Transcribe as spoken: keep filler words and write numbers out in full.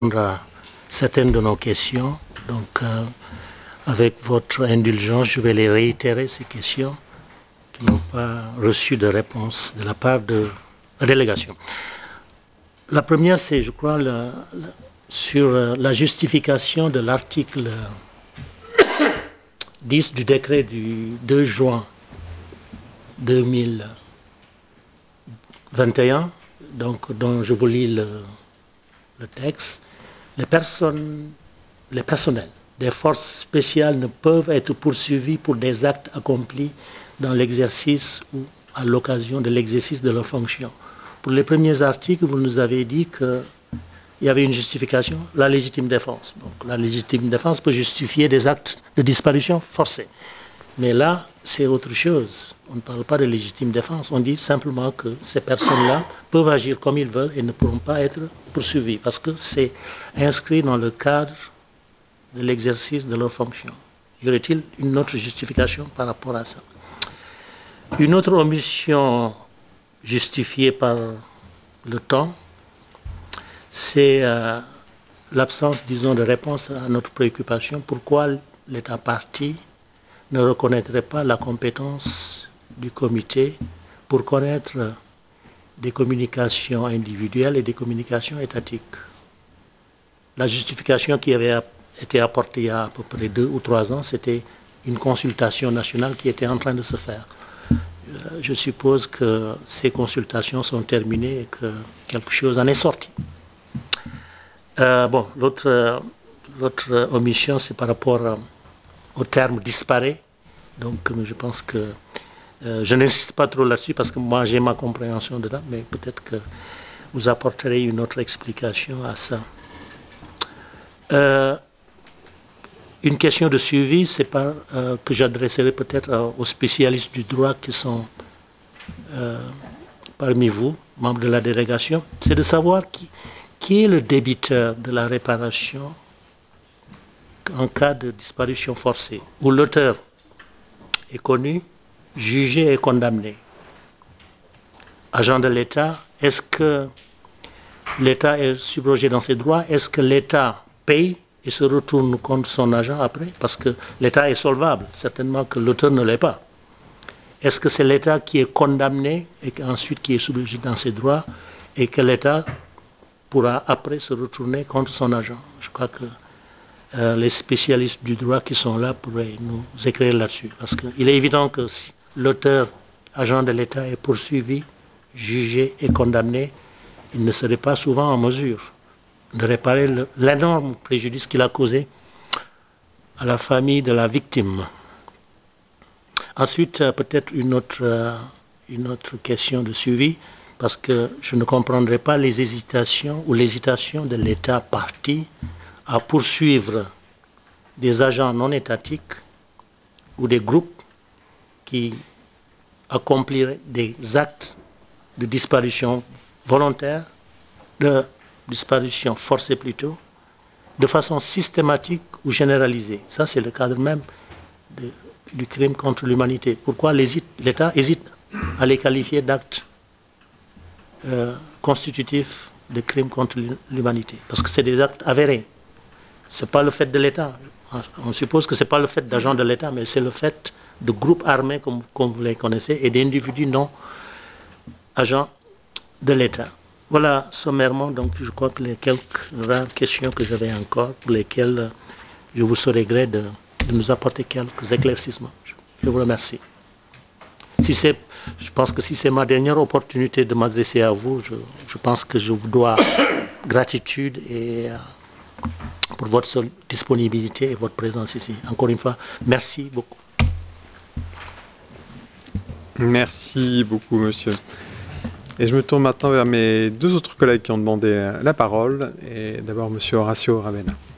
à certaines de nos questions. Donc, euh, avec votre indulgence, je vais les réitérer, ces questions qui n'ont pas reçu de réponse de la part de la délégation. La première, c'est, je crois, la, la, sur la justification de l'article dix du décret du deux juin deux mille vingt et un, donc, dont je vous lis le, le texte. Les personnes, les personnels des forces spéciales ne peuvent être poursuivis pour des actes accomplis dans l'exercice ou à l'occasion de l'exercice de leurs fonctions. Pour les premiers articles, vous nous avez dit qu'il y avait une justification, la légitime défense. Donc, la légitime défense peut justifier des actes de disparition forcée. Mais là, c'est autre chose. On ne parle pas de légitime défense. On dit simplement que ces personnes-là peuvent agir comme ils veulent et ne pourront pas être poursuivies parce que c'est inscrit dans le cadre de l'exercice de leurs fonctions. Y aurait-il une autre justification par rapport à ça? Une autre omission justifiée par le temps, c'est euh, l'absence, disons, de réponse à notre préoccupation. Pourquoi l'État partie ne reconnaîtrait pas la compétence du comité pour connaître des communications individuelles et des communications étatiques? La justification qui avait été apportée il y a à peu près deux ou trois ans, c'était une consultation nationale qui était en train de se faire. Je suppose que ces consultations sont terminées et que quelque chose en est sorti. Euh, bon, l'autre omission, c'est par rapport au terme disparaît. Donc, je pense que euh, je n'insiste pas trop là-dessus parce que moi, j'ai ma compréhension de là, mais peut-être que vous apporterez une autre explication à ça. Euh, une question de suivi, c'est pas euh, que j'adresserai peut-être euh, aux spécialistes du droit qui sont euh, parmi vous, membres de la délégation, c'est de savoir qui, qui est le débiteur de la réparation en cas de disparition forcée, où l'auteur est connu, jugé et condamné. Agent de l'État, est-ce que l'État est subrogé dans ses droits? Est-ce que l'État paye et se retourne contre son agent après? Parce que l'État est solvable, certainement que l'auteur ne l'est pas. Est-ce que c'est l'État qui est condamné et ensuite qui est subrogé dans ses droits et que l'État pourra après se retourner contre son agent? Je crois que euh, les spécialistes du droit qui sont là pourraient nous éclairer là-dessus. Parce qu'il est évident que si l'auteur, agent de l'État, est poursuivi, jugé et condamné, il ne serait pas souvent en mesure de réparer l'énorme préjudice qu'il a causé à la famille de la victime. Ensuite, peut-être une autre, une autre question de suivi, parce que je ne comprendrai pas les hésitations ou l'hésitation de l'État parti à poursuivre des agents non étatiques ou des groupes qui accompliraient des actes de disparition volontaire, de disparition forcée plutôt, de façon systématique ou généralisée. Ça, c'est le cadre même de, du crime contre l'humanité. Pourquoi l'État hésite à les qualifier d'actes euh, constitutifs de crimes contre l'humanité? Parce que c'est des actes avérés. Ce n'est pas le fait de l'État. On suppose que ce n'est pas le fait d'agents de l'État, mais c'est le fait de groupes armés, comme, comme vous les connaissez, et d'individus non agents de l'État. Voilà, sommairement, donc je crois que les quelques rares questions que j'avais encore, pour lesquelles je vous saurai gré de, de nous apporter quelques éclaircissements. Je, je vous remercie. Si c'est, je pense que si c'est ma dernière opportunité de m'adresser à vous, je, je pense que je vous dois gratitude et euh, pour votre disponibilité et votre présence ici. Encore une fois, merci beaucoup. Merci beaucoup, monsieur. Et je me tourne maintenant vers mes deux autres collègues qui ont demandé la parole. Et d'abord, monsieur Horacio Aravena.